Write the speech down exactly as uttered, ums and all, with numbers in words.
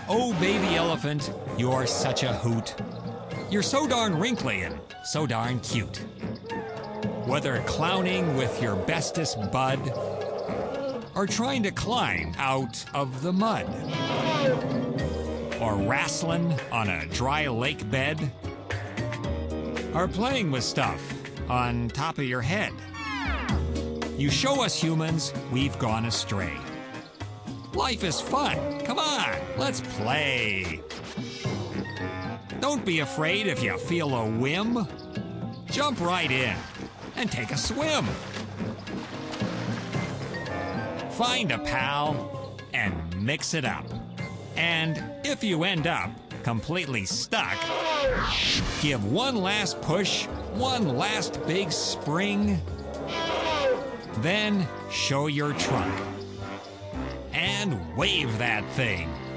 Oh, baby elephant, you're such a hoot. You're so darn wrinkly and so darn cute. Whether clowning with your bestest bud or trying to climb out of the mud or wrestling on a dry lake bed or playing with stuff on top of your head, you show us humans we've gone astray. Life is fun. Come on, let's play. Don't be afraid if you feel a whim. Jump right in and take a swim. Find a pal and mix it up. And if you end up completely stuck, give one last push, one last big spring, then show your trunk and wave that thing.